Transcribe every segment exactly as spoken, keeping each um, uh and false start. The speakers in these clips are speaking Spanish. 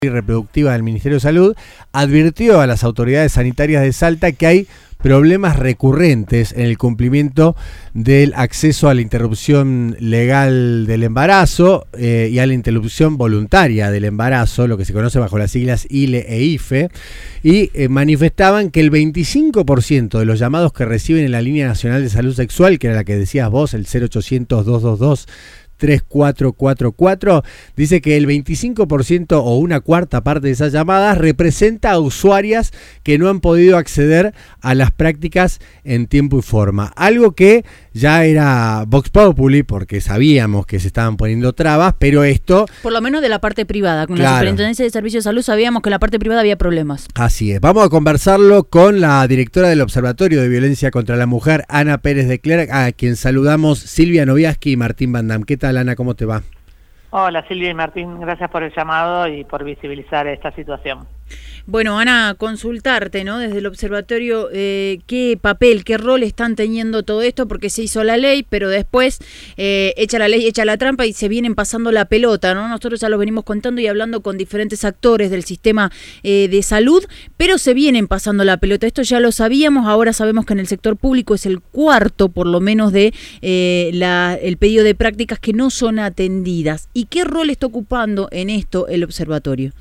y reproductiva del Ministerio de Salud, advirtió a las autoridades sanitarias de Salta que hay problemas recurrentes en el cumplimiento del acceso a la interrupción legal del embarazo eh, y a la interrupción voluntaria del embarazo, lo que se conoce bajo las siglas I L E e I F E, y eh, manifestaban que el veinticinco por ciento de los llamados que reciben en la Línea Nacional de Salud Sexual, que era la que decías vos, el cero ochocientos, dos dos dos, tres cuatro cuatro cuatro, dice que el veinticinco por ciento o una cuarta parte de esas llamadas representa a usuarias que no han podido acceder a las prácticas en tiempo y forma. Algo que ya era Vox Populi, porque sabíamos que se estaban poniendo trabas, pero esto... Por lo menos de la parte privada, con claro. La Superintendencia de Servicios de Salud sabíamos que en la parte privada había problemas. Así es. Vamos a conversarlo con la directora del Observatorio de Violencia contra la Mujer, Ana Pérez de Clerc, a quien saludamos, Silvia Noviaski y Martín Van Dam. ¿Qué tal, Ana? ¿Cómo te va? Hola Silvia y Martín, gracias por el llamado y por visibilizar esta situación. Bueno, Ana, consultarte, ¿no? Desde el observatorio, eh, ¿qué papel, qué rol están teniendo todo esto? Porque se hizo la ley, pero después eh, echa la ley, echa la trampa y se vienen pasando la pelota, ¿no? Nosotros ya lo venimos contando y hablando con diferentes actores del sistema eh, de salud, pero se vienen pasando la pelota. Esto ya lo sabíamos, ahora sabemos que en el sector público es el cuarto, por lo menos, de eh, la, el pedido de prácticas que no son atendidas. ¿Y qué rol está ocupando en esto el observatorio?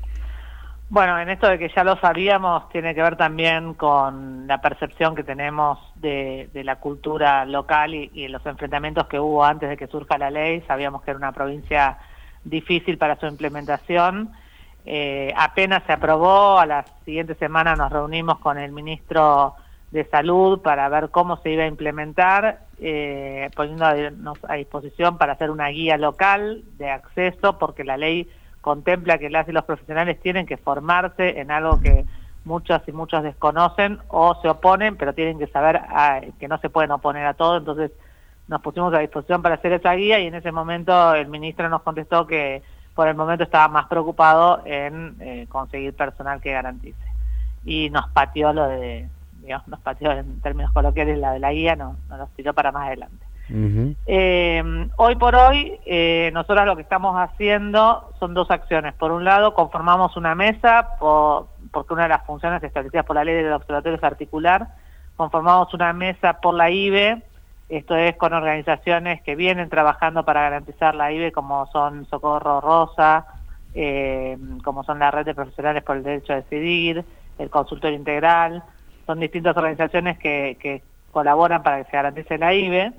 Bueno, en esto de que ya lo sabíamos, tiene que ver también con la percepción que tenemos de, de la cultura local y, y los enfrentamientos que hubo antes de que surja la ley. Sabíamos que era una provincia difícil para su implementación. Eh, apenas se aprobó, a la siguiente semana nos reunimos con el ministro de Salud para ver cómo se iba a implementar, eh, poniéndonos a disposición para hacer una guía local de acceso, porque la ley contempla que las y los profesionales tienen que formarse en algo que muchas y muchos desconocen o se oponen, pero tienen que saber a, que no se pueden oponer a todo. Entonces nos pusimos a disposición para hacer esa guía y en ese momento el ministro nos contestó que por el momento estaba más preocupado en eh, conseguir personal que garantice. Y nos pateó lo de, digamos, nos pateó en términos coloquiales la de la guía, no, no nos tiró para más adelante. Uh-huh. Eh, hoy por hoy, eh, nosotros lo que estamos haciendo son dos acciones. Por un lado, conformamos una mesa, por, porque una de las funciones establecidas por la ley del observatorio es articular. Conformamos una mesa por la I B E, esto es con organizaciones que vienen trabajando para garantizar la I B E, como son Socorro Rosa, eh, como son la Red de Profesionales por el Derecho a Decidir, el Consultorio Integral. Son distintas organizaciones que, que colaboran para que se garantice la I B E.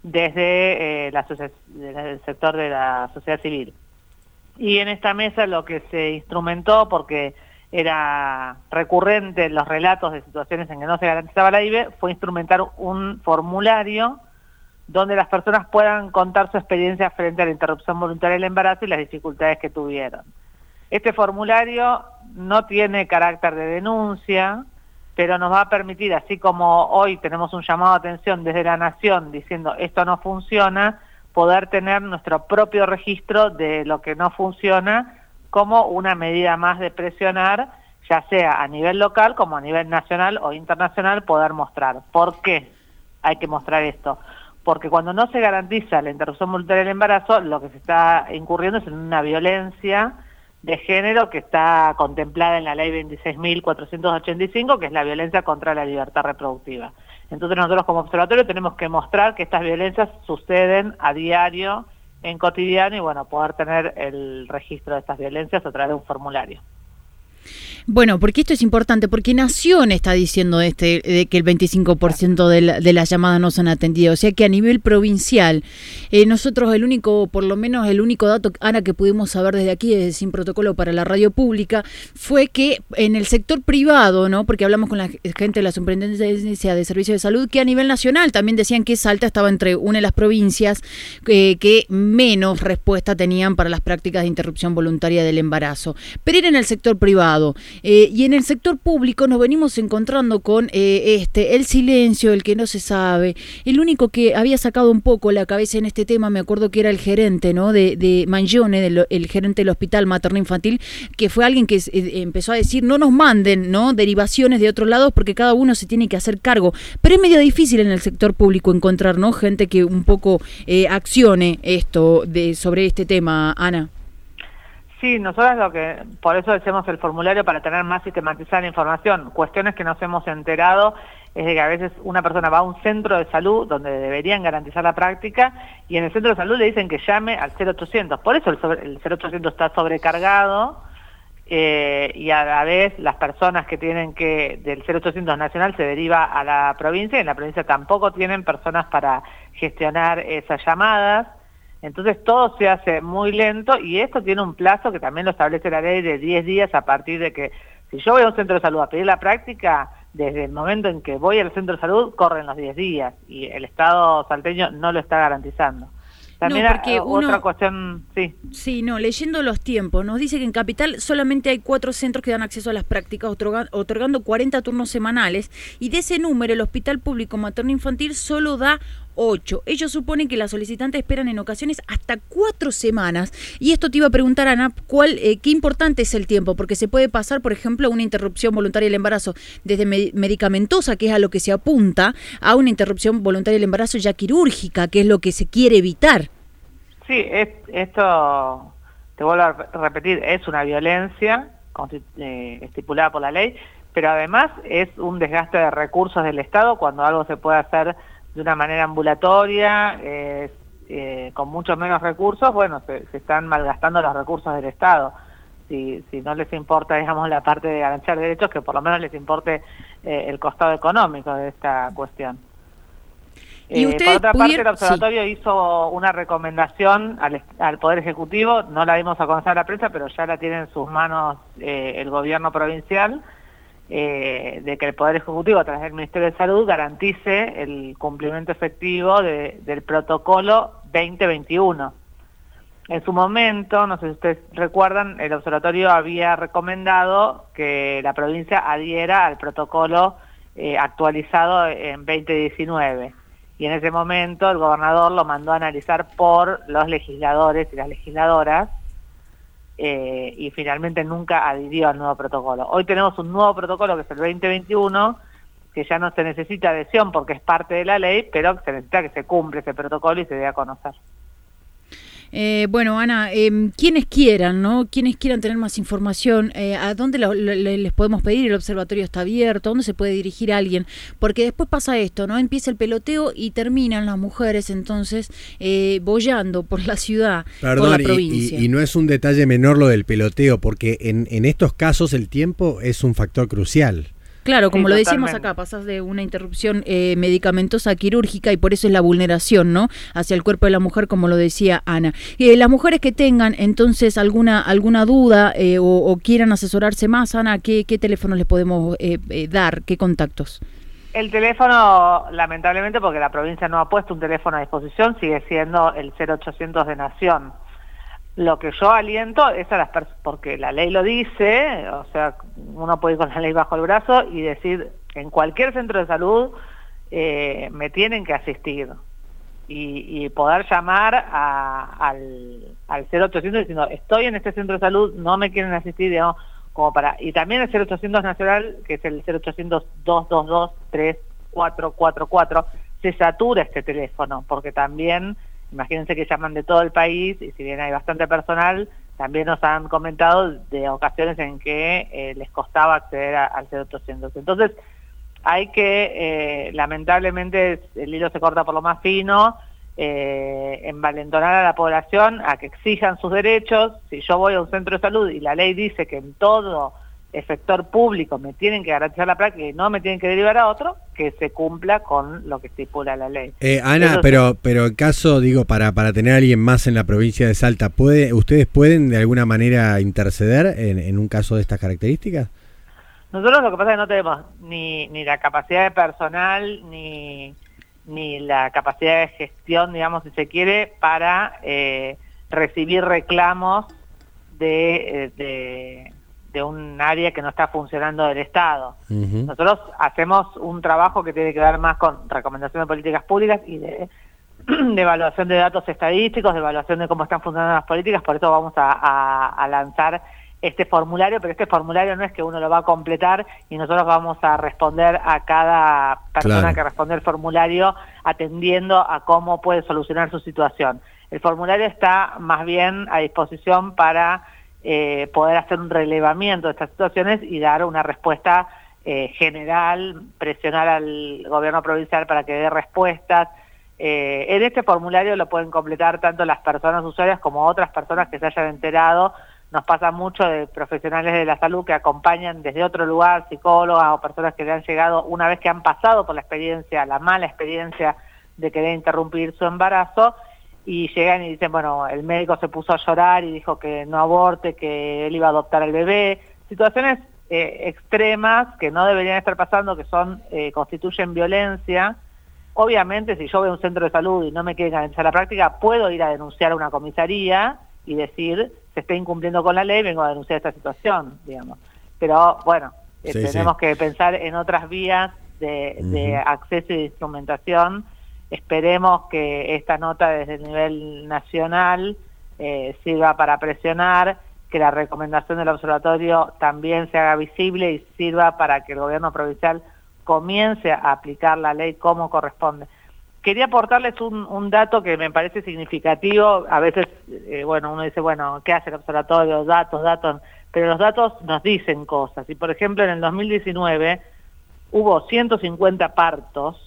Desde, eh, la desde el sector de la sociedad civil. Y en esta mesa lo que se instrumentó, porque era recurrente los relatos de situaciones en que no se garantizaba la I B E, fue instrumentar un formulario donde las personas puedan contar su experiencia frente a la interrupción voluntaria del embarazo y las dificultades que tuvieron. Este formulario no tiene carácter de denuncia, pero nos va a permitir, así como hoy tenemos un llamado de atención desde la Nación diciendo esto no funciona, poder tener nuestro propio registro de lo que no funciona como una medida más de presionar, ya sea a nivel local como a nivel nacional o internacional, poder mostrar. ¿Por qué hay que mostrar esto? Porque cuando no se garantiza la interrupción voluntaria del embarazo, lo que se está incurriendo es en una violencia de género que está contemplada en la ley veintiséis mil cuatrocientos ochenta y cinco, que es la violencia contra la libertad reproductiva. Entonces nosotros como observatorio tenemos que mostrar que estas violencias suceden a diario, en cotidiano, y bueno, poder tener el registro de estas violencias a través de un formulario. Bueno, porque esto es importante, porque Nación está diciendo este de que el veinticinco por ciento de, la, de las llamadas no son atendidas, o sea que a nivel provincial, eh, nosotros el único, por lo menos el único dato, Ana, que pudimos saber desde aquí, desde Sin Protocolo para la radio pública, fue que en el sector privado, ¿no? Porque hablamos con la gente de la Superintendencia de Servicios de Salud, que a nivel nacional también decían que Salta estaba entre una de las provincias eh, que menos respuesta tenían para las prácticas de interrupción voluntaria del embarazo, pero era en el sector privado. Eh, y en el sector público nos venimos encontrando con eh, este el silencio, el que no se sabe. El único que había sacado un poco la cabeza en este tema, me acuerdo que era el gerente, ¿no? de, de Mangione, del, el gerente del Hospital Materno Infantil, que fue alguien que eh, empezó a decir no nos manden, ¿no? derivaciones de otros lados porque cada uno se tiene que hacer cargo. Pero es medio difícil en el sector público encontrar, ¿no? gente que un poco eh, accione esto de sobre este tema, Ana. Sí, nosotros lo que, por eso hacemos el formulario para tener más sistematizada la información. Cuestiones que nos hemos enterado es de que a veces una persona va a un centro de salud donde deberían garantizar la práctica y en el centro de salud le dicen que llame al cero ochocientos. Por eso el, sobre, el cero ochocientos está sobrecargado eh, y a la vez las personas que tienen que, del cero ochocientos nacional se deriva a la provincia y en la provincia tampoco tienen personas para gestionar esas llamadas. Entonces todo se hace muy lento y esto tiene un plazo que también lo establece la ley de diez días a partir de que si yo voy a un centro de salud a pedir la práctica, desde el momento en que voy al centro de salud corren los diez días y el Estado salteño no lo está garantizando. También no, porque otra uno, cuestión, sí. Sí, no, leyendo los tiempos, nos dice que en Capital solamente hay cuatro centros que dan acceso a las prácticas, otorga, otorgando cuarenta turnos semanales, y de ese número el Hospital Público Materno Infantil solo da ocho. Ellos suponen que las solicitantes esperan en ocasiones hasta cuatro semanas. Y esto te iba a preguntar, Ana, ¿cuál, eh, qué importante es el tiempo? Porque se puede pasar, por ejemplo, una interrupción voluntaria del embarazo desde me medicamentosa, que es a lo que se apunta, a una interrupción voluntaria del embarazo ya quirúrgica, que es lo que se quiere evitar. Sí, es, esto, te vuelvo a repetir, es una violencia eh, estipulada por la ley, pero además es un desgaste de recursos del Estado cuando algo se puede hacer de una manera ambulatoria, eh, eh, con muchos menos recursos, bueno, se, se están malgastando los recursos del Estado. Si, si no les importa, digamos, la parte de garantizar derechos, que por lo menos les importe eh, el costado económico de esta cuestión. ¿Y eh, por otra parte, el observatorio sí. hizo una recomendación al, al Poder Ejecutivo, no la dimos a conocer a la prensa, pero ya la tiene en sus manos eh, el gobierno provincial, Eh, de que el Poder Ejecutivo a través del Ministerio de Salud garantice el cumplimiento efectivo de, del protocolo veinte veintiuno. En su momento, no sé si ustedes recuerdan, el observatorio había recomendado que la provincia adhiera al protocolo eh, actualizado en veinte diecinueve. Y en ese momento el gobernador lo mandó a analizar por los legisladores y las legisladoras, Eh, y finalmente nunca adhirió al nuevo protocolo. Hoy tenemos un nuevo protocolo que es el veinte veintiuno, que ya no se necesita adhesión porque es parte de la ley, pero se necesita que se cumpla ese protocolo y se dé a conocer. Eh, bueno, Ana, eh, quienes quieran, ¿no? Quienes quieran tener más información, eh, ¿a dónde lo, lo, les podemos pedir? ¿El observatorio está abierto? ¿A dónde se puede dirigir a alguien? Porque después pasa esto, ¿no? Empieza el peloteo y terminan las mujeres entonces eh, boyando por la ciudad, Perdón, por la y, provincia. Y, y no es un detalle menor lo del peloteo, porque en, en estos casos el tiempo es un factor crucial. Claro, como sí, lo decíamos totalmente. acá, pasás de una interrupción eh, medicamentosa quirúrgica y por eso es la vulneración, ¿no? Hacia el cuerpo de la mujer, como lo decía Ana. Eh, las mujeres que tengan entonces alguna alguna duda eh, o, o quieran asesorarse más, Ana, ¿qué, qué teléfono les podemos eh, eh, dar? ¿Qué contactos? El teléfono, lamentablemente, porque la provincia no ha puesto un teléfono a disposición, sigue siendo el cero ochocientos de Nación. Lo que yo aliento es a las personas, porque la ley lo dice, o sea, uno puede ir con la ley bajo el brazo y decir, en cualquier centro de salud eh, me tienen que asistir. Y, y poder llamar a, al, al cero ochocientos diciendo, estoy en este centro de salud, no me quieren asistir, digamos, como para... Y también el cero ochocientos nacional, que es el cero ochocientos, dos dos dos, tres cuatro cuatro cuatro, se satura este teléfono, porque también... Imagínense que llaman de todo el país y si bien hay bastante personal, también nos han comentado de ocasiones en que eh, les costaba acceder a, al cero ochocientos. Entonces, hay que, eh, lamentablemente, el hilo se corta por lo más fino, eh, envalentonar a la población a que exijan sus derechos. Si yo voy a un centro de salud y la ley dice que en todo efector público me tienen que garantizar la práctica y no me tienen que derivar a otro, que se cumpla con lo que estipula la ley. Eh, Ana, Eso pero pero en caso, digo, para para tener a alguien más en la provincia de Salta, ¿puede ustedes pueden de alguna manera interceder en, en un caso de estas características? Nosotros lo que pasa es que no tenemos ni, ni la capacidad de personal, ni, ni la capacidad de gestión, digamos, si se quiere, para eh, recibir reclamos de... de de un área que no está funcionando del Estado. Uh-huh. Nosotros hacemos un trabajo que tiene que ver más con recomendación de políticas públicas y de, de evaluación de datos estadísticos, de evaluación de cómo están funcionando las políticas, por eso vamos a, a, a lanzar este formulario, pero este formulario no es que uno lo va a completar y nosotros vamos a responder a cada persona claro. que responde el formulario atendiendo a cómo puede solucionar su situación. El formulario está más bien a disposición para eh, poder hacer un relevamiento de estas situaciones y dar una respuesta eh, general, presionar al gobierno provincial para que dé respuestas. Eh, en este formulario lo pueden completar tanto las personas usuarias como otras personas que se hayan enterado. Nos pasa mucho de profesionales de la salud que acompañan desde otro lugar, psicólogas o personas que le han llegado una vez que han pasado por la experiencia, la mala experiencia de querer interrumpir su embarazo, y llegan y dicen, bueno, el médico se puso a llorar y dijo que no aborte, que él iba a adoptar al bebé. Situaciones eh, extremas que no deberían estar pasando, que son eh, constituyen violencia. Obviamente, si yo voy a un centro de salud y no me quieren garantizar la práctica, puedo ir a denunciar a una comisaría y decir, se está incumpliendo con la ley, vengo a denunciar esta situación, digamos. Pero, bueno, eh, sí, tenemos sí. que pensar en otras vías de, uh-huh. de acceso y de instrumentación. Esperemos que esta nota desde el nivel nacional eh, sirva para presionar, que la recomendación del observatorio también se haga visible y sirva para que el gobierno provincial comience a aplicar la ley como corresponde. Quería aportarles un, un dato que me parece significativo. A veces, eh, bueno, uno dice, bueno, ¿qué hace el observatorio? Datos, datos, pero los datos nos dicen cosas. Y, por ejemplo, en el dos mil diecinueve hubo ciento cincuenta partos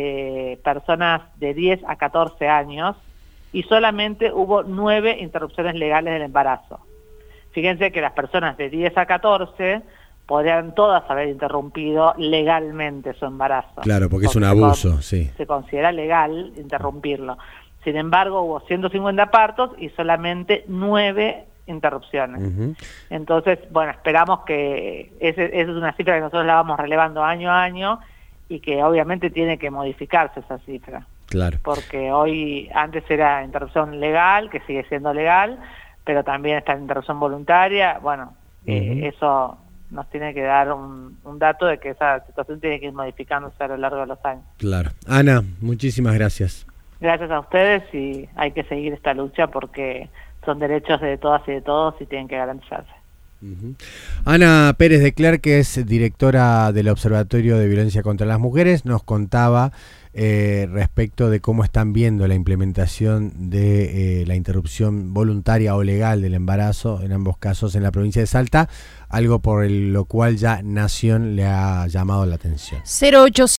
de personas de diez a catorce años y solamente hubo nueve interrupciones legales del embarazo. Fíjense que las personas de diez a catorce podrían todas haber interrumpido legalmente su embarazo. Claro, porque, porque es un abuso, se, sí. Se considera legal interrumpirlo. Sin embargo, hubo ciento cincuenta partos y solamente nueve interrupciones. Uh-huh. Entonces, bueno, esperamos que esa es una cifra que nosotros la vamos relevando año a año y que obviamente tiene que modificarse esa cifra. Claro. Porque hoy, antes era interrupción legal, que sigue siendo legal, pero también está la interrupción voluntaria. Bueno, uh-huh. eh, eso nos tiene que dar un, un dato de que esa situación tiene que ir modificándose a lo largo de los años. Claro. Ana, muchísimas gracias. Gracias a ustedes, y hay que seguir esta lucha porque son derechos de todas y de todos y tienen que garantizarse. Uh-huh. Ana Pérez de Clerc, que es directora del Observatorio de Violencia contra las Mujeres, nos contaba eh, respecto de cómo están viendo la implementación de eh, la interrupción voluntaria o legal del embarazo, en ambos casos en la provincia de Salta, algo por el, lo cual ya Nación le ha llamado la atención. cero ocho